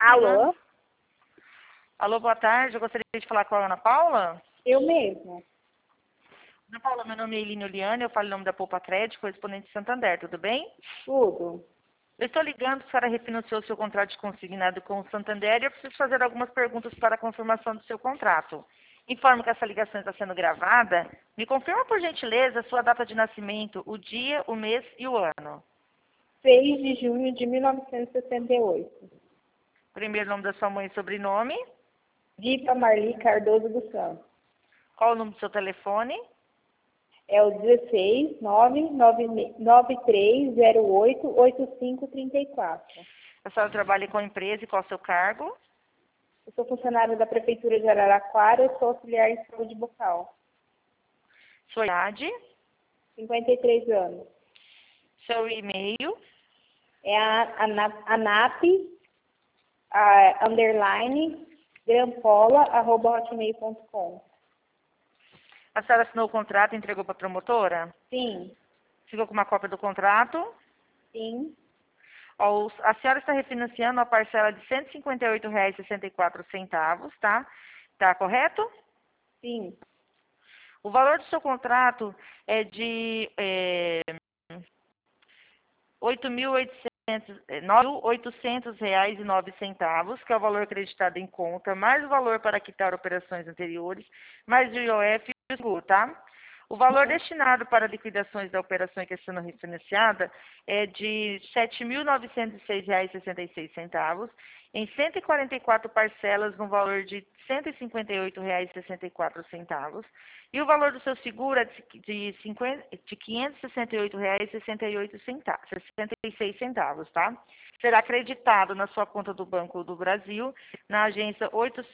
Alô? Alô, boa tarde. Eu gostaria de falar com a Ana Paula. Eu mesma. Ana Paula, meu nome é Eline Oliane, eu falo em nome da Poupa Crédito, correspondente de Santander, tudo bem? Tudo. Eu estou ligando para refinanciar o seu contrato de consignado com o Santander e eu preciso fazer algumas perguntas para a confirmação do seu contrato. Informo que essa ligação está sendo gravada. Me confirma, por gentileza, a sua data de nascimento, o dia, o mês e o ano. 6 de junho de 1968. Primeiro nome da sua mãe e sobrenome. Dipa Marli Cardoso dos Santos. Qual o número do seu telefone? É o 16 99308 8534. A senhora trabalha com a empresa e qual o seu cargo? Eu sou funcionária da Prefeitura de Araraquara, eu sou auxiliar em saúde bucal. Sua idade? 53 anos. Seu e-mail? É a ANAP, underline, grampola@hotmail.com. A senhora assinou o contrato e entregou para a promotora? Sim, Ficou com uma cópia do contrato? sim, Ó, a senhora está refinanciando a parcela de R$ 158,64, tá? Tá correto? sim. O valor do seu contrato é de R$ 8.800,09, que é o valor acreditado em conta, mais o valor para quitar operações anteriores, mais o IOF e o seguro, tá? O valor destinado para liquidações da operação que está sendo refinanciada é de R$ 7.906,66, em 144 parcelas no valor de R$ 158,64, e o valor do seu seguro é de R$ 568,66, tá? Será acreditado na sua conta do Banco do Brasil, na agência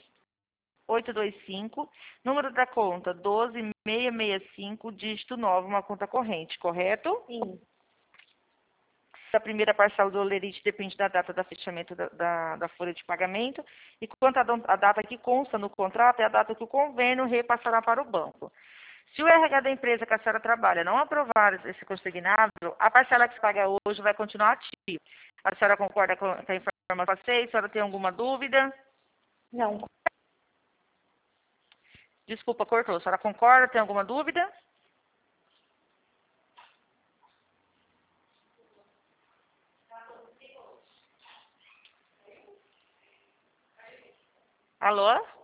825, número da conta 12665, dígito 9, uma conta corrente, correto? Sim. A primeira parcela do olerite depende da data do fechamento da folha de pagamento, e quanto a data que consta no contrato é a data que o convênio repassará para o banco. Se o RH da empresa que a senhora trabalha não aprovar esse consignável, a parcela que se paga hoje vai continuar ativa. A senhora concorda com a informação que eu passei? A senhora tem alguma dúvida? Não, Desculpa, cortou. A senhora concorda? Tem alguma dúvida? Alô?